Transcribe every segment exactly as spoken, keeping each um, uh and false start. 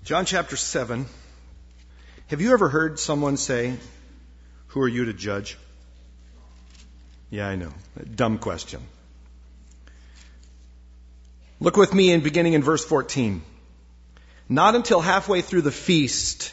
John chapter seven. Have you ever heard someone say, "Who are you to judge?" Yeah, I know. A dumb question. Look with me in beginning in verse fourteen. Not until halfway through the feast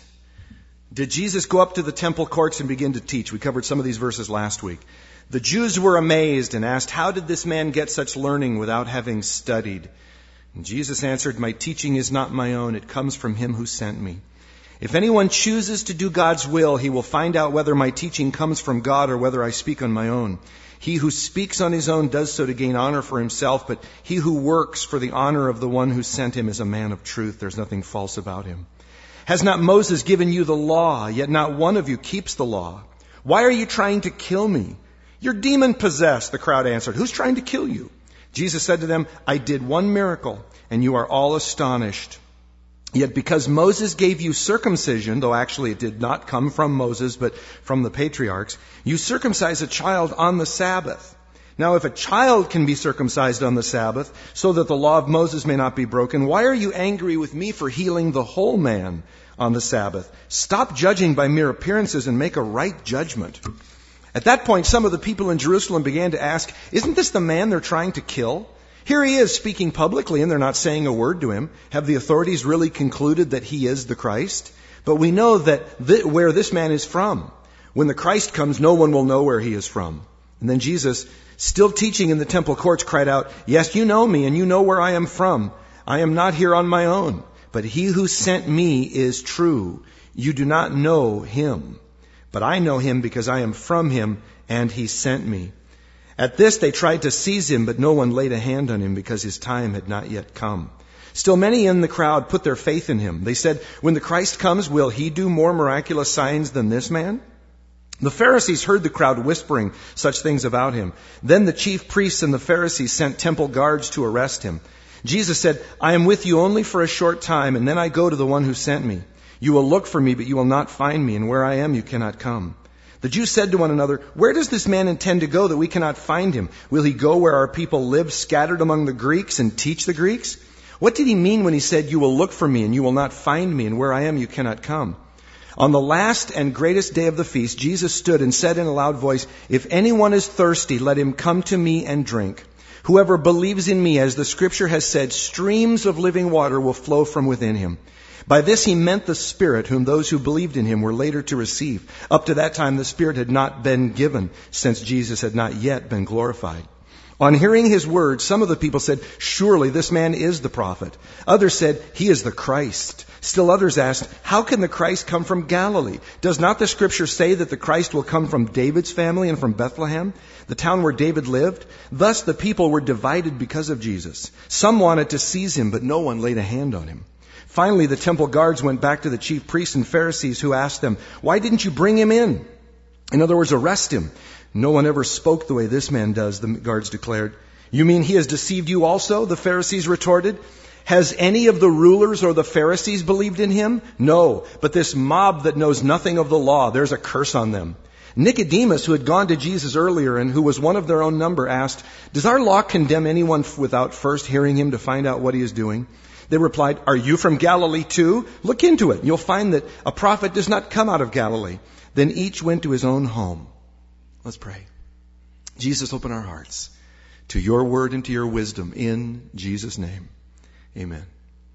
did Jesus go up to the temple courts and begin to teach. We covered some of these verses last week. The Jews were amazed and asked, "How did this man get such learning without having studied?" And Jesus answered, "My teaching is not my own. It comes from him who sent me. If anyone chooses to do God's will, he will find out whether my teaching comes from God or whether I speak on my own. He who speaks on his own does so to gain honor for himself, but he who works for the honor of the one who sent him is a man of truth. There's nothing false about him. Has not Moses given you the law? Yet not one of you keeps the law. Why are you trying to kill me?" "You're demon-possessed," the crowd answered. "Who's trying to kill you?" Jesus said to them, "I did one miracle, and you are all astonished. Yet because Moses gave you circumcision, though actually it did not come from Moses, but from the patriarchs, you circumcise a child on the Sabbath. Now if a child can be circumcised on the Sabbath, so that the law of Moses may not be broken, why are you angry with me for healing the whole man on the Sabbath? Stop judging by mere appearances and make a right judgment." At that point, some of the people in Jerusalem began to ask, "Isn't this the man they're trying to kill? Here he is speaking publicly and they're not saying a word to him. Have the authorities really concluded that he is the Christ? But we know that th- where this man is from. When the Christ comes, no one will know where he is from." And then Jesus, still teaching in the temple courts, cried out, "Yes, you know me and you know where I am from. I am not here on my own, but he who sent me is true. You do not know him, but I know him because I am from him and he sent me." At this they tried to seize him, but no one laid a hand on him because his time had not yet come. Still many in the crowd put their faith in him. They said, "When the Christ comes, will he do more miraculous signs than this man?" The Pharisees heard the crowd whispering such things about him. Then the chief priests and the Pharisees sent temple guards to arrest him. Jesus said, "I am with you only for a short time, and then I go to the one who sent me. You will look for me, but you will not find me, and where I am you cannot come." The Jews said to one another, "Where does this man intend to go that we cannot find him? Will he go where our people live, scattered among the Greeks, and teach the Greeks? What did he mean when he said, 'You will look for me, and you will not find me, and where I am you cannot come'?" On the last and greatest day of the feast, Jesus stood and said in a loud voice, "If anyone is thirsty, let him come to me and drink. Whoever believes in me, as the scripture has said, streams of living water will flow from within him." By this he meant the Spirit, whom those who believed in him were later to receive. Up to that time the Spirit had not been given, since Jesus had not yet been glorified. On hearing his words, some of the people said, "Surely this man is the prophet." Others said, "He is the Christ." Still others asked, "How can the Christ come from Galilee? Does not the scripture say that the Christ will come from David's family and from Bethlehem, the town where David lived?" Thus the people were divided because of Jesus. Some wanted to seize him, but no one laid a hand on him. Finally, the temple guards went back to the chief priests and Pharisees, who asked them, "Why didn't you bring him in?" In other words, arrest him. "No one ever spoke the way this man does," the guards declared. "You mean he has deceived you also?" the Pharisees retorted. "Has any of the rulers or the Pharisees believed in him? No, but this mob that knows nothing of the law, there's a curse on them." Nicodemus, who had gone to Jesus earlier and who was one of their own number, asked, "Does our law condemn anyone without first hearing him to find out what he is doing?" They replied, "Are you from Galilee too? Look into it. You'll find that a prophet does not come out of Galilee." Then each went to his own home. Let's pray. Jesus, open our hearts to your word and to your wisdom in Jesus' name. Amen.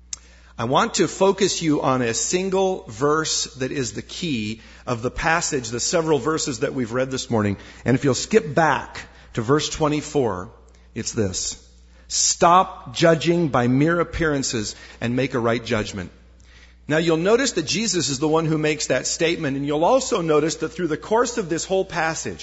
I want to focus you on a single verse that is the key of the passage, the several verses that we've read this morning. And if you'll skip back to verse twenty-four, it's this: "Stop judging by mere appearances and make a right judgment." Now you'll notice that Jesus is the one who makes that statement, and you'll also notice that through the course of this whole passage,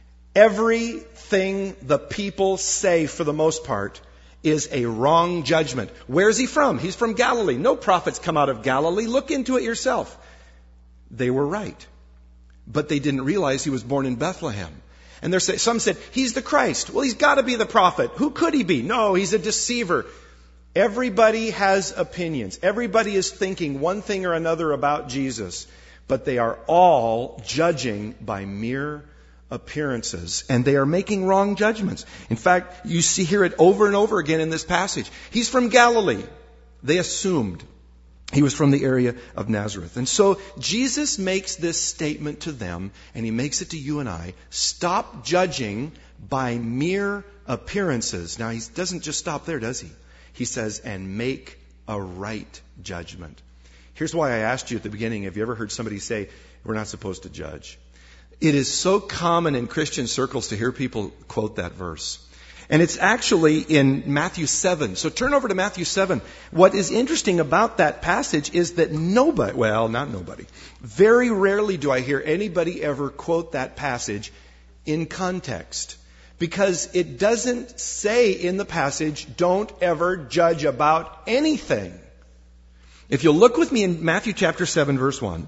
everything the people say, for the most part, is a wrong judgment. Where is he from? He's from Galilee. No prophets come out of Galilee. Look into it yourself. They were right, but they didn't realize he was born in Bethlehem. And there, some said, "He's the Christ." Well, he's got to be the prophet. Who could he be? No, he's a deceiver. Everybody has opinions. Everybody is thinking one thing or another about Jesus. But they are all judging by mere appearances. And they are making wrong judgments. In fact, you see hear it over and over again in this passage. He's from Galilee. They assumed. He was from the area of Nazareth. And so Jesus makes this statement to them, and he makes it to you and I. Stop judging by mere appearances. Now, he doesn't just stop there, does he? He says, and make a right judgment. Here's why I asked you at the beginning, have you ever heard somebody say, we're not supposed to judge? It is so common in Christian circles to hear people quote that verse. And it's actually in Matthew seven. So turn over to Matthew seven. What is interesting about that passage is that nobody, well, not nobody, very rarely do I hear anybody ever quote that passage in context. Because it doesn't say in the passage, don't ever judge about anything. If you'll look with me in Matthew chapter seven, verse one.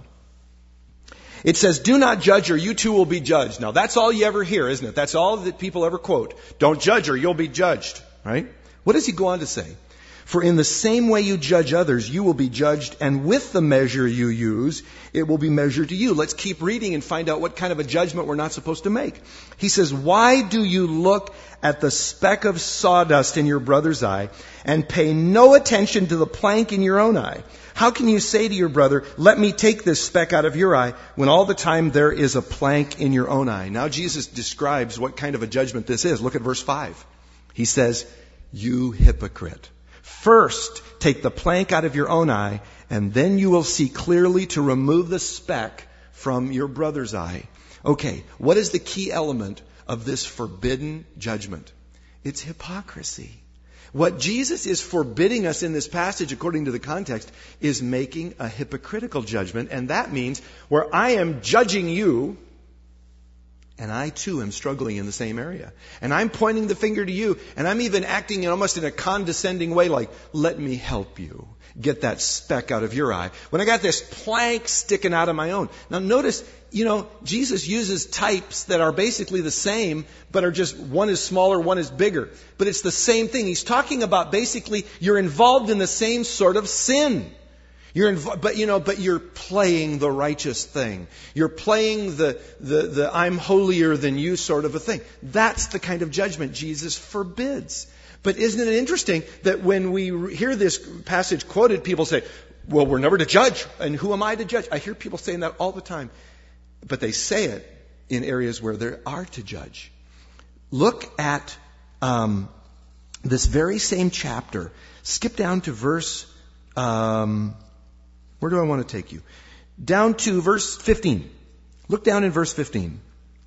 It says, do not judge or you too will be judged. Now that's all you ever hear, isn't it? That's all that people ever quote. Don't judge or you'll be judged. Right? What does he go on to say? For in the same way you judge others, you will be judged, and with the measure you use, it will be measured to you. Let's keep reading and find out what kind of a judgment we're not supposed to make. He says, why do you look at the speck of sawdust in your brother's eye and pay no attention to the plank in your own eye? How can you say to your brother, let me take this speck out of your eye, when all the time there is a plank in your own eye? Now Jesus describes what kind of a judgment this is. Look at verse five. He says, you hypocrite. First, take the plank out of your own eye, and then you will see clearly to remove the speck from your brother's eye. Okay, what is the key element of this forbidden judgment? It's hypocrisy. What Jesus is forbidding us in this passage, according to the context, is making a hypocritical judgment. And that means where I am judging you, and I too am struggling in the same area. And I'm pointing the finger to you, and I'm even acting in almost in a condescending way like, let me help you get that speck out of your eye, when I got this plank sticking out of my own. Now notice, you know, Jesus uses types that are basically the same, but are just, one is smaller, one is bigger. But it's the same thing. He's talking about basically, you're involved in the same sort of sin. You're inv- but you know, but you're playing the righteous thing. You're playing the, the, the I'm holier than you sort of a thing. That's the kind of judgment Jesus forbids. But isn't it interesting that when we hear this passage quoted, people say, well, we're never to judge. And who am I to judge? I hear people saying that all the time. But they say it in areas where they are to judge. Look at um, this very same chapter. Skip down to verse... Um, where do I want to take you? Down to verse fifteen. Look down in verse fifteen.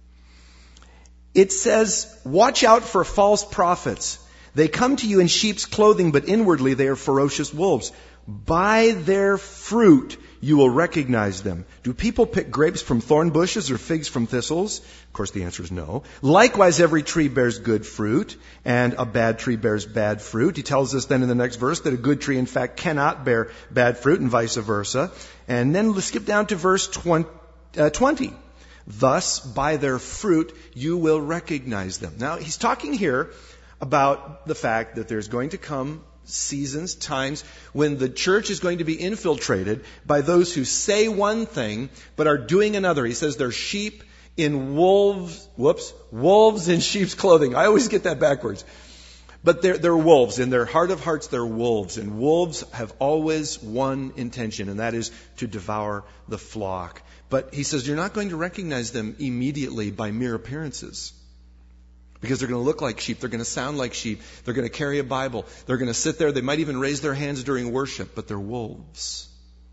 It says, watch out for false prophets. They come to you in sheep's clothing, but inwardly they are ferocious wolves. By their fruit you will recognize them. Do people pick grapes from thorn bushes or figs from thistles? Of course, the answer is no. Likewise, every tree bears good fruit, and a bad tree bears bad fruit. He tells us then in the next verse that a good tree, in fact, cannot bear bad fruit, and vice versa. And then let's skip down to verse twenty. Thus, by their fruit, you will recognize them. Now, he's talking here about the fact that there's going to come seasons, times, when the church is going to be infiltrated by those who say one thing, but are doing another. He says they're sheep in wolves, whoops, wolves in sheep's clothing. I always get that backwards. But they're, they're wolves. In their heart of hearts, they're wolves. And wolves have always one intention, and that is to devour the flock. But he says you're not going to recognize them immediately by mere appearances. Because they're going to look like sheep. They're going to sound like sheep. They're going to carry a Bible. They're going to sit there. They might even raise their hands during worship, but they're wolves.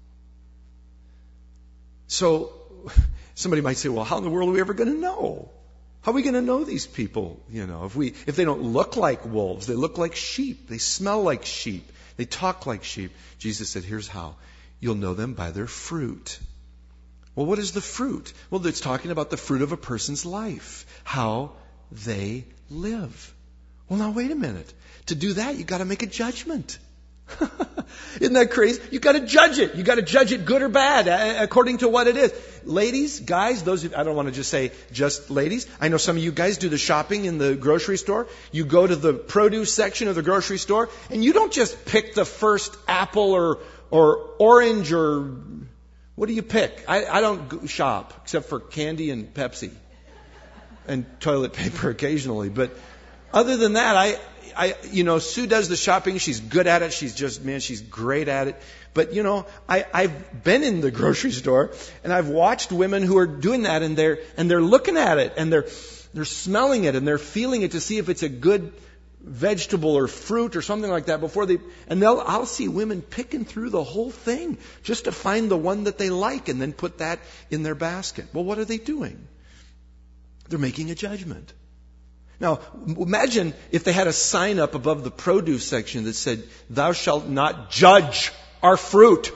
So somebody might say, well, how in the world are we ever going to know? How are we going to know these people? You know, if we, if they don't look like wolves, they look like sheep. They smell like sheep. They talk like sheep. Jesus said, here's how. You'll know them by their fruit. Well, what is the fruit? Well, it's talking about the fruit of a person's life. How they live. Well, now wait a minute. To do that, you've got to make a judgment. Isn't that crazy? You've got to judge it. You've got to judge it good or bad according to what it is. Ladies, guys, those of, I don't want to just say just ladies. I know some of you guys do the shopping in the grocery store. You go to the produce section of the grocery store and you don't just pick the first apple or, or orange or what do you pick? I, I don't shop except for candy and Pepsi. And toilet paper occasionally. But other than that, I, I, you know, Sue does the shopping. She's good at it. She's just, man, she's great at it. But, you know, I, I've been in the grocery store and I've watched women who are doing that, and they're, and they're looking at it and they're, they're smelling it and they're feeling it to see if it's a good vegetable or fruit or something like that before they, and they'll, I'll see women picking through the whole thing just to find the one that they like and then put that in their basket. Well, what are they doing? They're making a judgment. Now, imagine if they had a sign up above the produce section that said, "Thou shalt not judge our fruit.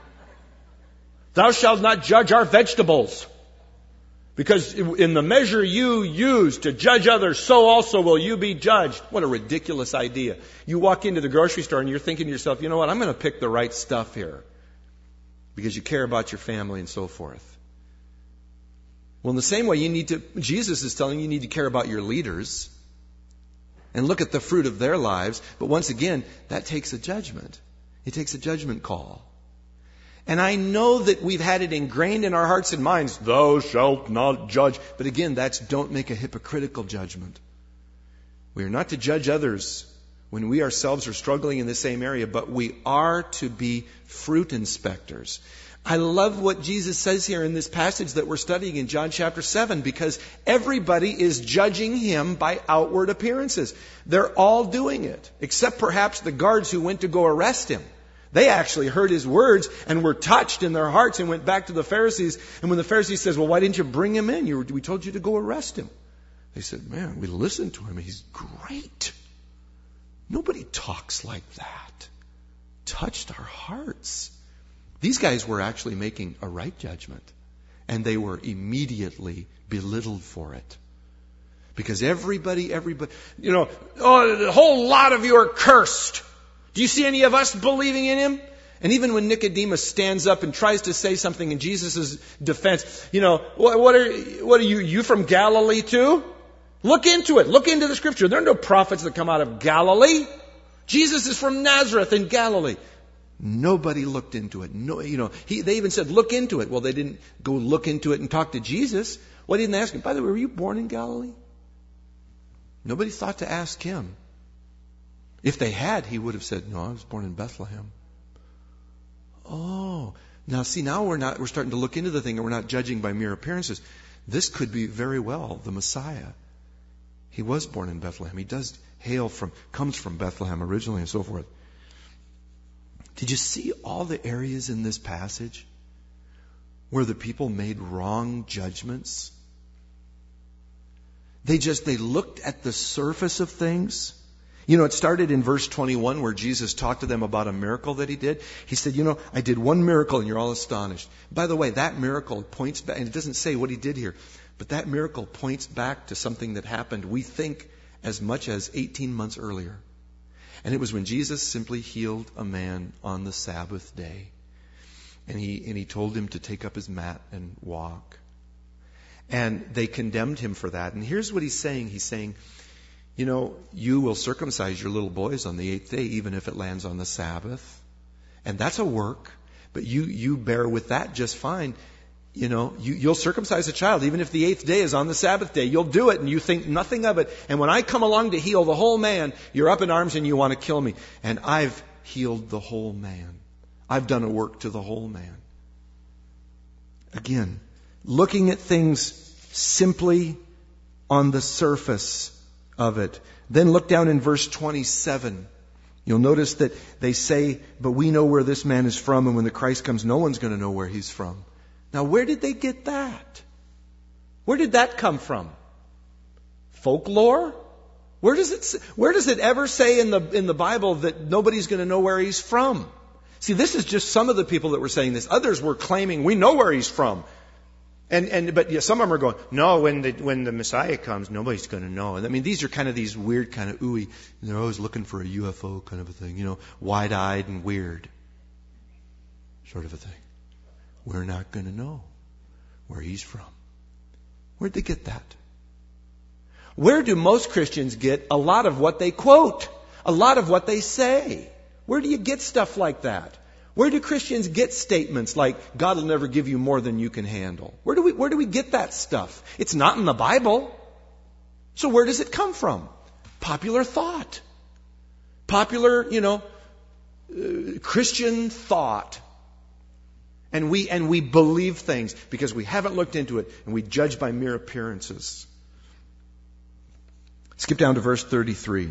Thou shalt not judge our vegetables. Because in the measure you use to judge others, so also will you be judged." What a ridiculous idea. You walk into the grocery store and you're thinking to yourself, you know what, I'm going to pick the right stuff here because you care about your family and so forth. Well, in the same way, you need to, Jesus is telling you, you need to care about your leaders and look at the fruit of their lives. But once again, that takes a judgment. It takes a judgment call. And I know that we've had it ingrained in our hearts and minds, "Thou shalt not judge." But again, that's don't make a hypocritical judgment. We are not to judge others when we ourselves are struggling in the same area, but we are to be fruit inspectors. I love what Jesus says here in this passage that we're studying in John chapter seven, because everybody is judging him by outward appearances. They're all doing it, except perhaps the guards who went to go arrest him. They actually heard his words and were touched in their hearts and went back to the Pharisees. And when the Pharisees says, "Well, why didn't you bring him in? You were, we told you to go arrest him." They said, "Man, we listened to him. He's great. Nobody talks like that." Touched our hearts. These guys were actually making a right judgment, and they were immediately belittled for it. Because everybody, everybody, you know, "Oh, the whole lot of you are cursed. Do you see any of us believing in him?" And even when Nicodemus stands up and tries to say something in Jesus' defense, you know, what, what are what are you, you from Galilee too? Look into it. Look into the scripture. There are no prophets that come out of Galilee. Jesus is from Nazareth in Galilee. Nobody looked into it. No, you know, he, they even said, "Look into it." Well, they didn't go look into it and talk to Jesus. Why didn't they ask him? "By the way, were you born in Galilee?" Nobody thought to ask him. If they had, he would have said, "No, I was born in Bethlehem." Oh, now see, now we're not, we're starting to look into the thing, and we're not judging by mere appearances. This could be very well the Messiah. He was born in Bethlehem. He does hail from, comes from Bethlehem originally and so forth. Did you see all the areas in this passage where the people made wrong judgments? They just, they looked at the surface of things. You know, it started in verse twenty-one where Jesus talked to them about a miracle that he did. He said, "You know, I did one miracle and you're all astonished." By the way, that miracle points back, and it doesn't say what he did here, but that miracle points back to something that happened, we think, as much as eighteen months earlier. And it was when Jesus simply healed a man on the Sabbath day. And he, and he told him to take up his mat and walk. And they condemned him for that. And here's what he's saying. He's saying, you know, you will circumcise your little boys on the eighth day, even if it lands on the Sabbath. And that's a work. But you, you bear with that just fine. You know, you, you'll circumcise a child, even if the eighth day is on the Sabbath day. You'll do it and you think nothing of it. And when I come along to heal the whole man, you're up in arms and you want to kill me. And I've healed the whole man. I've done a work to the whole man. Again, looking at things simply on the surface of it. Then look down in verse twenty-seven. You'll notice that they say, "But we know where this man is from, and when the Christ comes, no one's going to know where he's from." Now, where did they get that? Where did that come from? Folklore? Where does it where does it ever say in the in the Bible that nobody's going to know where he's from? See, this is just some of the people that were saying this. Others were claiming we know where he's from. And and but yeah, some of them are going, "No, when the when the Messiah comes, nobody's going to know." And I mean, these are kind of these weird kind of ooey. They're always looking for a U F O kind of a thing, you know, wide-eyed and weird sort of a thing. We're not going to know where he's from. Where'd they get that? Where do most Christians get a lot of what they quote? A lot of what they say? Where do you get stuff like that? Where do Christians get statements like, "God will never give you more than you can handle"? Where do we, where do we get that stuff? It's not in the Bible. So where does it come from? Popular thought. Popular, you know, uh, Christian thought. And we, and we believe things because we haven't looked into it, and we judge by mere appearances. Skip down to verse thirty-three.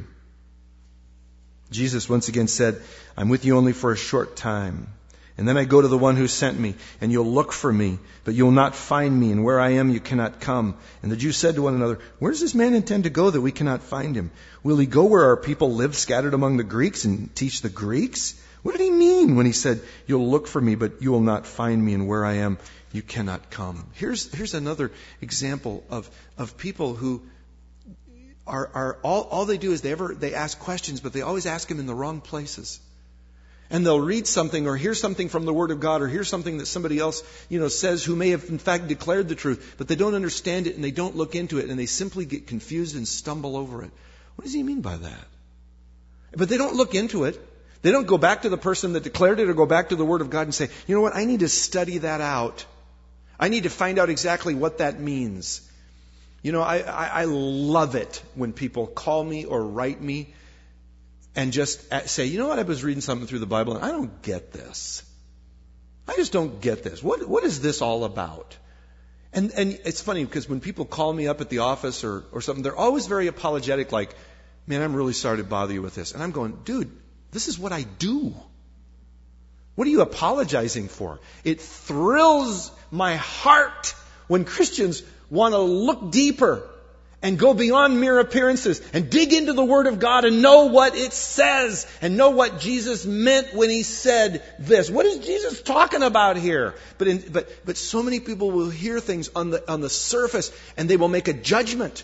Jesus once again said, I'm with you only for a short time. And then I go to the one who sent me, and you'll look for me, but you'll not find me, and where I am you cannot come. And the Jews said to one another, where does this man intend to go that we cannot find him? Will he go where our people live scattered among the Greeks and teach the Greeks? What did he mean when he said, you'll look for me, but you will not find me, and where I am you cannot come? Here's, here's another example of, of people who are, are all, all they do is they ever, they ask questions, but they always ask them in the wrong places. And they'll read something or hear something from the Word of God or hear something that somebody else, you know, says who may have in fact declared the truth, but they don't understand it and they don't look into it and they simply get confused and stumble over it. What does he mean by that? But they don't look into it. They don't go back to the person that declared it or go back to the Word of God and say, you know what, I need to study that out. I need to find out exactly what that means. You know, I, I, I love it when people call me or write me and just say, you know what, I was reading something through the Bible and I don't get this. I just don't get this. What what is this all about? And and it's funny because when people call me up at the office or, or something, they're always very apologetic, like, man, I'm really sorry to bother you with this. And I'm going, dude, this is what I do. What are you apologizing for? It thrills my heart when Christians want to look deeper and go beyond mere appearances and dig into the Word of God and know what it says and know what Jesus meant when He said this. What is Jesus talking about here? But in, but but so many people will hear things on the on the surface and they will make a judgment.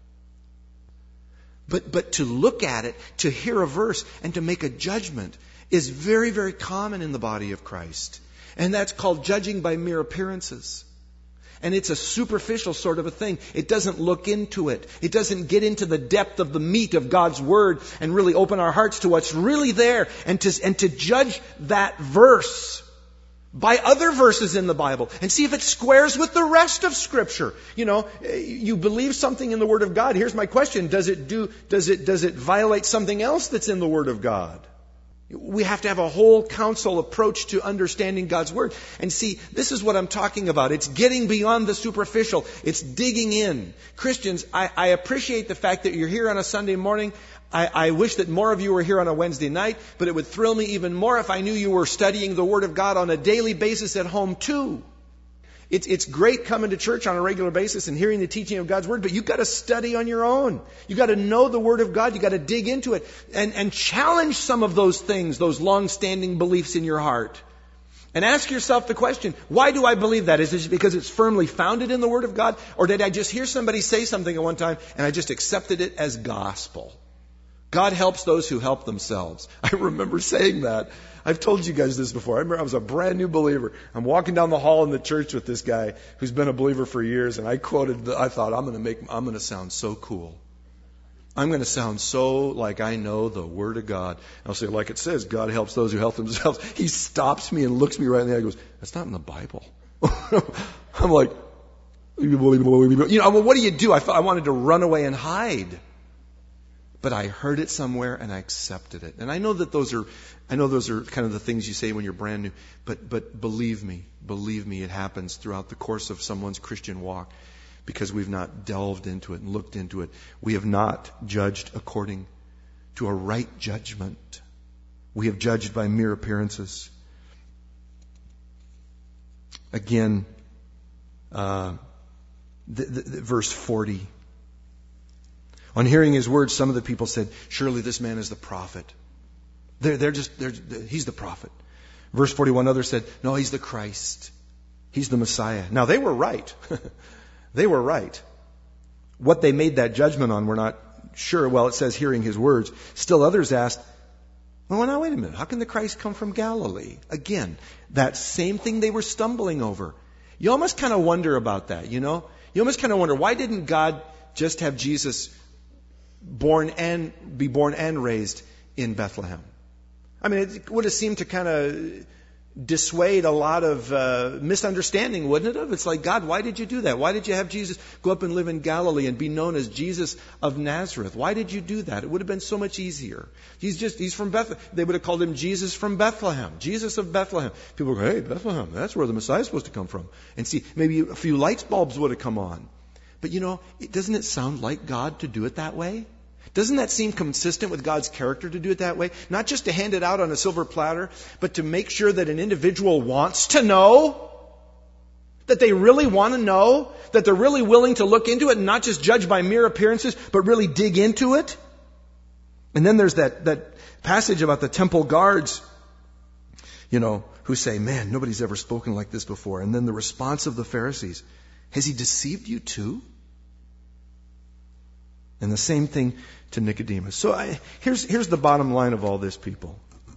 But but to look at it, to hear a verse and to make a judgment is very, very common in the body of Christ. And that's called judging by mere appearances. And it's a superficial sort of a thing. It doesn't look into it. It doesn't get into the depth of the meat of God's Word and really open our hearts to what's really there and to, and to judge that verse by other verses in the Bible and see if it squares with the rest of Scripture. You know, you believe something in the Word of God. Here's my question. Does it do, does it, does it violate something else that's in the Word of God? We have to have a whole counsel approach to understanding God's Word. And see, this is what I'm talking about. It's getting beyond the superficial. It's digging in. Christians, I, I appreciate the fact that you're here on a Sunday morning. I, I wish that more of you were here on a Wednesday night, but it would thrill me even more if I knew you were studying the Word of God on a daily basis at home too. It's, it's great coming to church on a regular basis and hearing the teaching of God's Word, but you've got to study on your own. You've got to know the Word of God. You've got to dig into it and, and challenge some of those things, those long-standing beliefs in your heart. And ask yourself the question, why do I believe that? Is it because it's firmly founded in the Word of God? Or did I just hear somebody say something at one time and I just accepted it as gospel? God helps those who help themselves. I remember saying that. I've told you guys this before. I remember I was a brand new believer. I'm walking down the hall in the church with this guy who's been a believer for years, and I quoted, the, I thought, I'm going to make, I'm going to sound so cool. I'm going to sound so like I know the Word of God. I'll say, like it says, God helps those who help themselves. He stops me and looks me right in the eye and goes, that's not in the Bible. I'm like, you know, well, what do you do? I, I wanted to run away and hide. But I heard it somewhere and I accepted it. And I know that those are, I know those are kind of the things you say when you're brand new. But, but believe me, believe me, it happens throughout the course of someone's Christian walk because we've not delved into it and looked into it. We have not judged according to a right judgment. We have judged by mere appearances. Again, uh, the, the, the verse forty. On hearing his words, some of the people said, surely this man is the prophet. They're, they're just, they're, they're, he's the prophet. Verse forty-one, others said, no, he's the Christ. He's the Messiah. Now, they were right. They were right. What they made that judgment on, we're not sure. Well, it says hearing his words. Still others asked, well, now, wait a minute. How can the Christ come from Galilee? Again, that same thing they were stumbling over. You almost kind of wonder about that, you know? You almost kind of wonder, why didn't God just have Jesus born and be born and raised in Bethlehem? I mean, it would have seemed to kind of dissuade a lot of uh, misunderstanding, wouldn't it have? It's like, God, why did you do that? Why did you have Jesus go up and live in Galilee and be known as Jesus of Nazareth? Why did you do that? It would have been so much easier. He's just, he's from Bethlehem. They would have called him Jesus from Bethlehem. Jesus of Bethlehem. People go, hey, Bethlehem, that's where the Messiah is supposed to come from. And see, maybe a few light bulbs would have come on. But you know, it, doesn't it sound like God to do it that way? Doesn't that seem consistent with God's character to do it that way? Not just to hand it out on a silver platter, but to make sure that an individual wants to know, that they really want to know, that they're really willing to look into it and not just judge by mere appearances, but really dig into it. And then there's that, that passage about the temple guards, you know, who say, man, nobody's ever spoken like this before. And then the response of the Pharisees, has he deceived you too? And the same thing to Nicodemus. So I, here's, here's the bottom line of all this, people.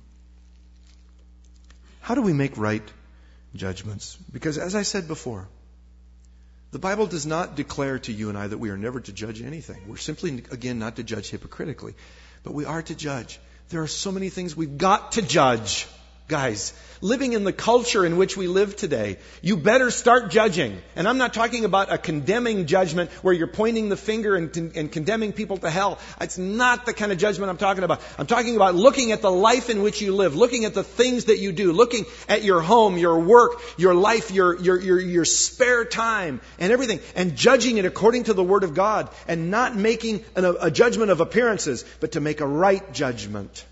How do we make right judgments? Because as I said before, the Bible does not declare to you and I that we are never to judge anything. We're simply, again, not to judge hypocritically. But we are to judge. There are so many things we've got to judge. Guys, living in the culture in which we live today, you better start judging. And I'm not talking about a condemning judgment where you're pointing the finger and, and condemning people to hell. It's not the kind of judgment I'm talking about. I'm talking about looking at the life in which you live, looking at the things that you do, looking at your home, your work, your life, your, your, your, your spare time and everything, and judging it according to the Word of God, and not making an, a judgment of appearances, but to make a right judgment.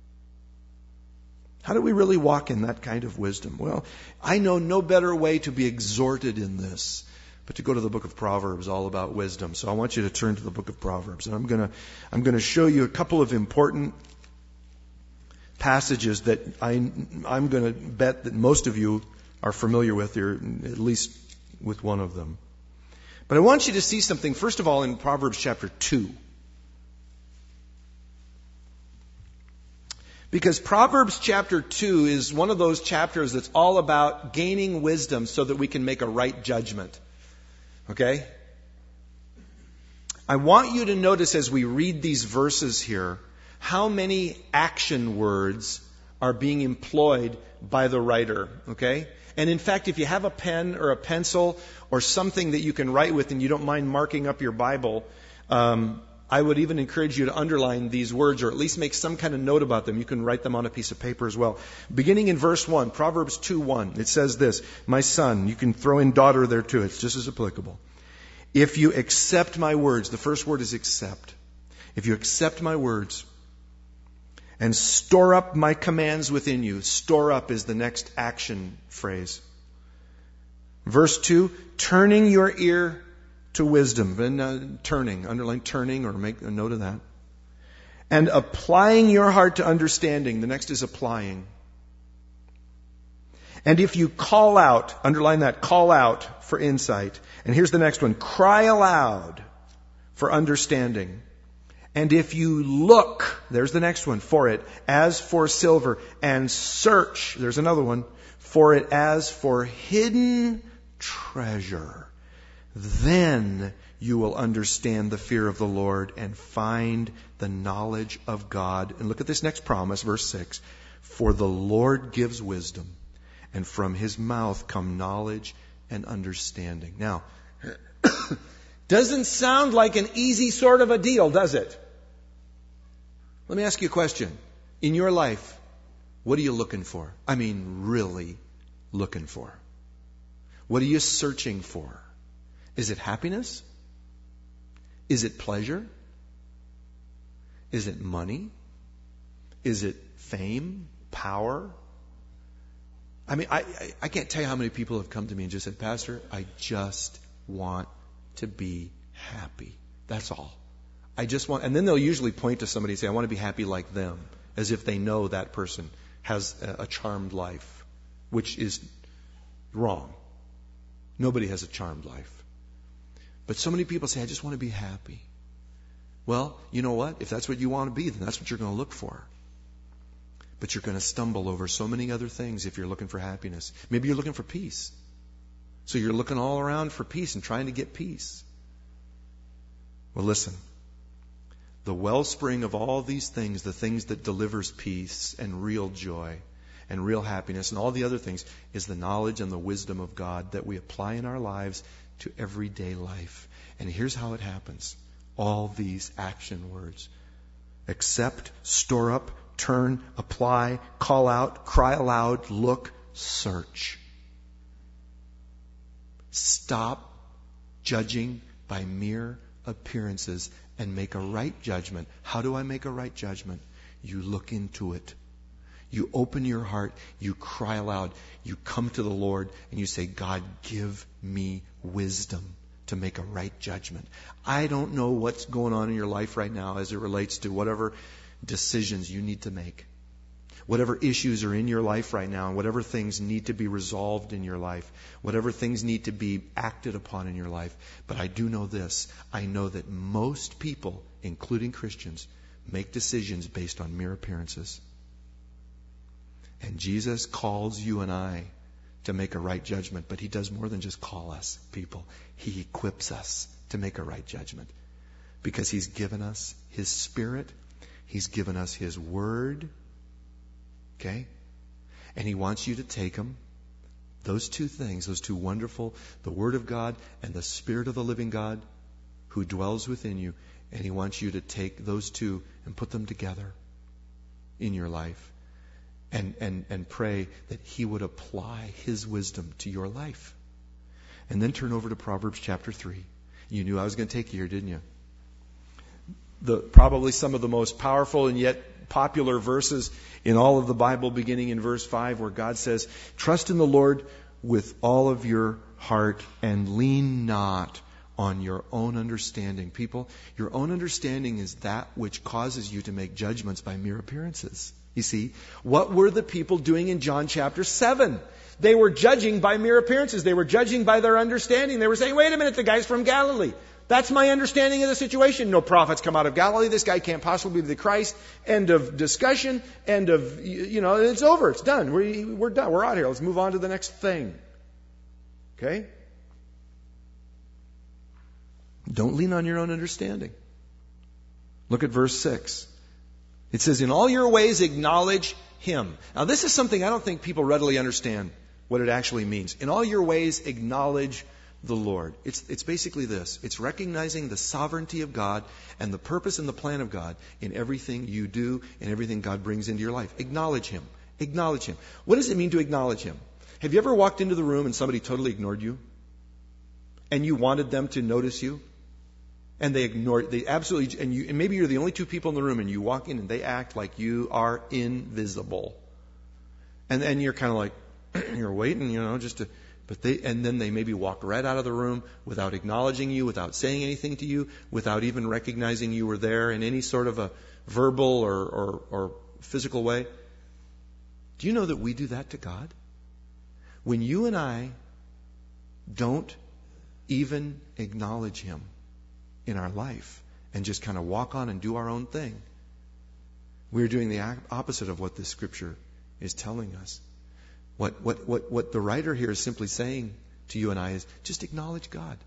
How do we really walk in that kind of wisdom? Well, I know no better way to be exhorted in this but to go to the book of Proverbs, all about wisdom. So I want you to turn to the book of Proverbs. And I'm going to I'm going to show you a couple of important passages that I, I'm going to bet that most of you are familiar with, or at least with one of them. But I want you to see something, first of all, in Proverbs chapter two. Because Proverbs chapter two is one of those chapters that's all about gaining wisdom so that we can make a right judgment. Okay? I want you to notice as we read these verses here, how many action words are being employed by the writer. Okay? And in fact, if you have a pen or a pencil or something that you can write with and you don't mind marking up your Bible, um, I would even encourage you to underline these words or at least make some kind of note about them. You can write them on a piece of paper as well. Beginning in verse one, Proverbs two one, it says this, my son, you can throw in daughter there too, it's just as applicable. If you accept my words, the first word is accept. If you accept my words and store up my commands within you, store up is the next action phrase. Verse two, turning your ear to wisdom, and uh, turning, underline turning or make a note of that. And applying your heart to understanding. The next is applying. And if you call out, underline that, call out for insight. And here's the next one, cry aloud for understanding. And if you look, there's the next one, for it as for silver, and search, there's another one, for it as for hidden treasure, then you will understand the fear of the Lord and find the knowledge of God. And look at this next promise, verse six. For the Lord gives wisdom, and from his mouth come knowledge and understanding. Now, doesn't sound like an easy sort of a deal, does it? Let me ask you a question. In your life, what are you looking for? I mean, really looking for. What are you searching for? Is it happiness? Is it pleasure? Is it money? Is it fame? Power? I mean, I, I, I can't tell you how many people have come to me and just said, Pastor, I just want to be happy. That's all. I just want, and then they'll usually point to somebody and say, I want to be happy like them, as if they know that person has a, a charmed life, which is wrong. Nobody has a charmed life. But so many people say, I just want to be happy. Well, you know what? If that's what you want to be, then that's what you're going to look for. But you're going to stumble over so many other things if you're looking for happiness. Maybe you're looking for peace. So you're looking all around for peace and trying to get peace. Well, listen. The wellspring of all these things, the things that delivers peace and real joy and real happiness and all the other things is the knowledge and the wisdom of God that we apply in our lives to everyday life. And here's how it happens. All these action words. Accept, store up, turn, apply, call out, cry aloud, look, search. Stop judging by mere appearances and make a right judgment. How do I make a right judgment? You look into it. You open your heart. You cry aloud. You come to the Lord and you say, God, give me wisdom to make a right judgment. I don't know what's going on in your life right now as it relates to whatever decisions you need to make. Whatever issues are in your life right now, and whatever things need to be resolved in your life, whatever things need to be acted upon in your life. But I do know this. I know that most people, including Christians, make decisions based on mere appearances. And Jesus calls you and I to make a right judgment. But He does more than just call us, people. He equips us to make a right judgment. Because He's given us His Spirit. He's given us His Word. Okay? And He wants you to take them, those two things, those two wonderful, the Word of God and the Spirit of the living God who dwells within you. And He wants you to take those two and put them together in your life. And, and, and pray that He would apply His wisdom to your life. And then turn over to Proverbs chapter three. You knew I was going to take you here, didn't you? The, probably some of the most powerful and yet popular verses in all of the Bible, beginning in verse five, where God says, trust in the Lord with all of your heart and lean not on your own understanding. People, your own understanding is that which causes you to make judgments by mere appearances. You see, what were the people doing in John chapter seven? They were judging by mere appearances. They were judging by their understanding. They were saying, wait a minute, the guy's from Galilee. That's my understanding of the situation. No prophets come out of Galilee. This guy can't possibly be the Christ. End of discussion. End of, you know, it's over. It's done. We, we're done. We're out here. Let's move on to the next thing. Okay? Don't lean on your own understanding. Look at verse six. It says, in all your ways acknowledge Him. Now this is something I don't think people readily understand what it actually means. In all your ways acknowledge the Lord. It's, it's basically this. It's recognizing the sovereignty of God and the purpose and the plan of God in everything you do and everything God brings into your life. Acknowledge Him. Acknowledge Him. What does it mean to acknowledge Him? Have you ever walked into the room and somebody totally ignored you? And you wanted them to notice you? And they ignore it. They absolutely, and you, and maybe you're the only two people in the room and you walk in and they act like you are invisible. And then you're kind of like, you're waiting, you know, just to, but they, and then they maybe walk right out of the room without acknowledging you, without saying anything to you, without even recognizing you were there in any sort of a verbal or, or, or physical way. Do you know that we do that to God? When you and I don't even acknowledge Him in our life and just kind of walk on and do our own thing, we're doing the opposite of what this scripture is telling us. What, what, what, what the writer here is simply saying to you and I is just acknowledge God.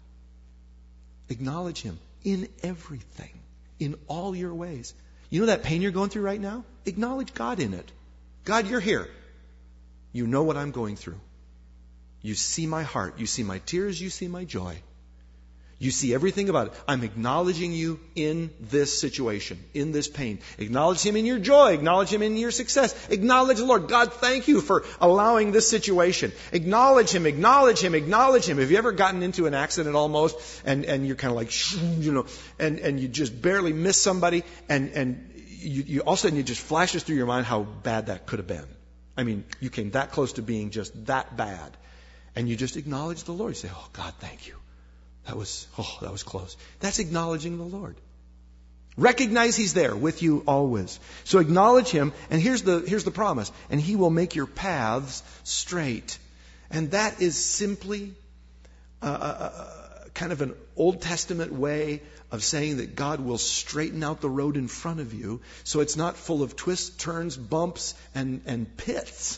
Acknowledge Him in everything, in all your ways. You know that pain you're going through right now? Acknowledge God in it. God, you're here. You know what I'm going through. You see my heart. You see my tears. You see my joy. You see everything about it. I'm acknowledging you in this situation, in this pain. Acknowledge Him in your joy. Acknowledge Him in your success. Acknowledge the Lord. God, thank you for allowing this situation. Acknowledge Him, acknowledge Him, acknowledge Him. Have you ever gotten into an accident almost and, and you're kind of like, you know, and, and you just barely miss somebody and, and you, you all of a sudden it just flashes through your mind how bad that could have been. I mean, you came that close to being just that bad. And you just acknowledge the Lord. You say, oh, God, thank you. That was, oh, that was close. That's acknowledging the Lord. Recognize He's there with you always. So acknowledge Him, and here's the, here's the promise. And He will make your paths straight. And that is simply a, a, a, kind of an Old Testament way of saying that God will straighten out the road in front of you so it's not full of twists, turns, bumps, and, and pits.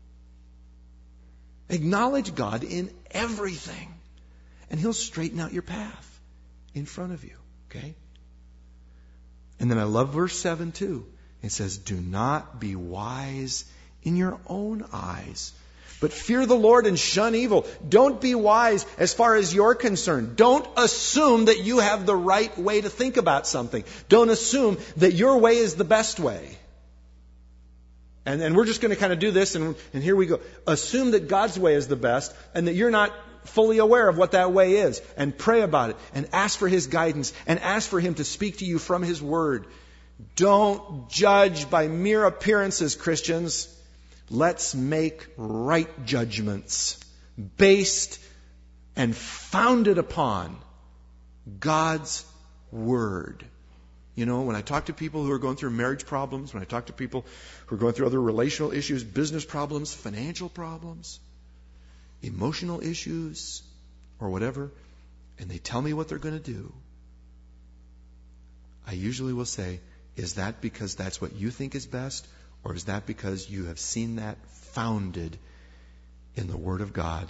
Acknowledge God in everything. And He'll straighten out your path in front of you. Okay? And then I love verse seven too. It says, do not be wise in your own eyes. But fear the Lord and shun evil. Don't be wise as far as you're concerned. Don't assume that you have the right way to think about something. Don't assume that your way is the best way. And, and we're just going to kind of do this, and, and here we go. Assume that God's way is the best, and that you're not fully aware of what that way is. And pray about it, and ask for His guidance, and ask for Him to speak to you from His Word. Don't judge by mere appearances, Christians. Let's make right judgments based and founded upon God's Word. You know, when I talk to people who are going through marriage problems, when I talk to people who are going through other relational issues, business problems, financial problems, emotional issues, or whatever, and they tell me what they're going to do, I usually will say, is that because that's what you think is best? Or is that because you have seen that founded in the Word of God?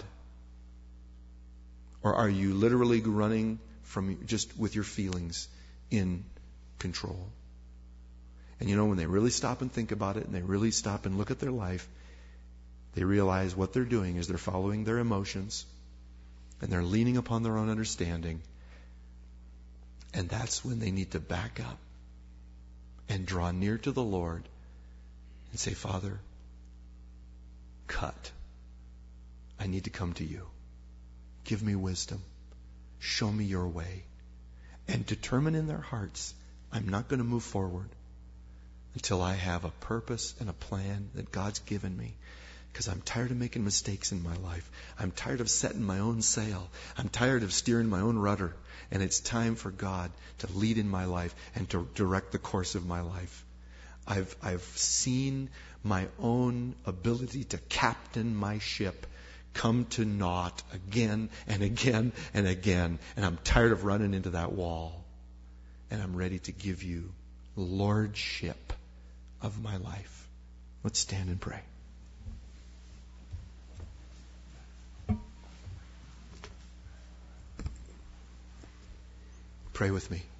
Or are you literally running from just with your feelings in control? And you know, when they really stop and think about it, and they really stop and look at their life, they realize what they're doing is they're following their emotions, and they're leaning upon their own understanding. And that's when they need to back up and draw near to the Lord and say, Father, cut. I need to come to you. Give me wisdom. Show me your way. And determine in their hearts, I'm not going to move forward until I have a purpose and a plan that God's given me. Because I'm tired of making mistakes in my life. I'm tired of setting my own sail. I'm tired of steering my own rudder. And it's time for God to lead in my life and to direct the course of my life. I've, I've seen my own ability to captain my ship come to naught again and again and again. And I'm tired of running into that wall. And I'm ready to give you lordship of my life. Let's stand and pray. Pray with me.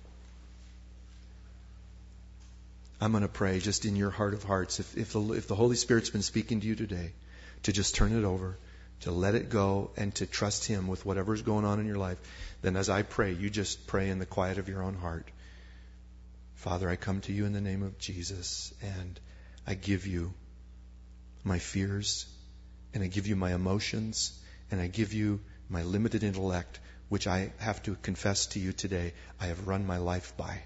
I'm going to pray just in your heart of hearts. If, if, the, if the Holy Spirit's been speaking to you today, to just turn it over, to let it go, and to trust Him with whatever's going on in your life, then as I pray, you just pray in the quiet of your own heart. Father, I come to you in the name of Jesus, and I give you my fears, and I give you my emotions, and I give you my limited intellect, which I have to confess to you today, I have run my life by.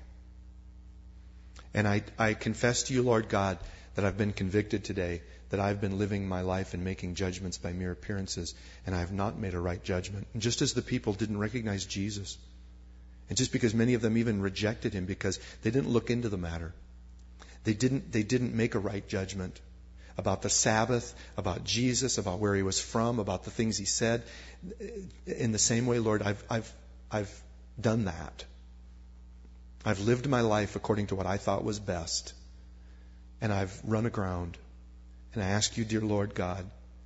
And I, I confess to you, Lord God, that I've been convicted today, that I've been living my life and making judgments by mere appearances, and I have not made a right judgment. And just as the people didn't recognize Jesus, and just because many of them even rejected Him because they didn't look into the matter, they didn't, they didn't make a right judgment about the Sabbath, about Jesus, about where He was from, about the things He said. In the same way, Lord, I've, I've, I've done that. I've lived my life according to what I thought was best. And I've run aground. And I ask you, dear Lord God,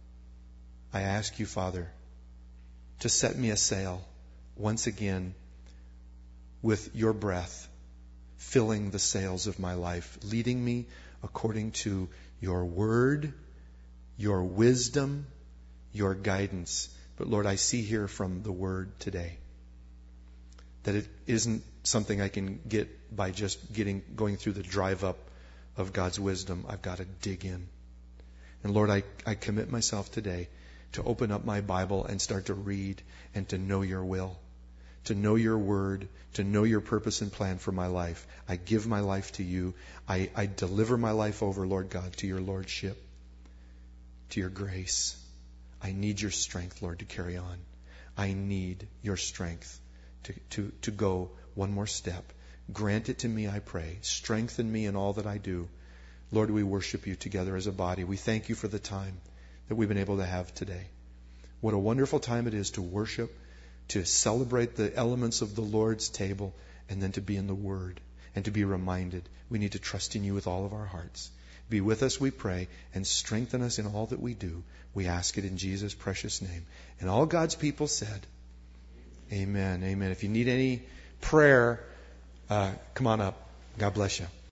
I ask you, Father, to set me a sail once again with your breath filling the sails of my life, leading me according to your word, your wisdom, your guidance. But Lord, I see here from the word today that it isn't something I can get by just getting going through the drive up of God's wisdom. I've got to dig in. And Lord, I, I commit myself today to open up my Bible and start to read and to know your will, to know your word, to know your purpose and plan for my life. I give my life to you. I, I deliver my life over, Lord God, to your lordship, to your grace. I need your strength, Lord, to carry on. I need your strength to, to, to go one more step. Grant it to me, I pray. Strengthen me in all that I do. Lord, we worship you together as a body. We thank you for the time that we've been able to have today. What a wonderful time it is to worship, to celebrate the elements of the Lord's table, and then to be in the Word and to be reminded we need to trust in you with all of our hearts. Be with us, we pray, and strengthen us in all that we do. We ask it in Jesus' precious name. And all God's people said, amen, amen. If you need any prayer, uh, come on up. God bless you.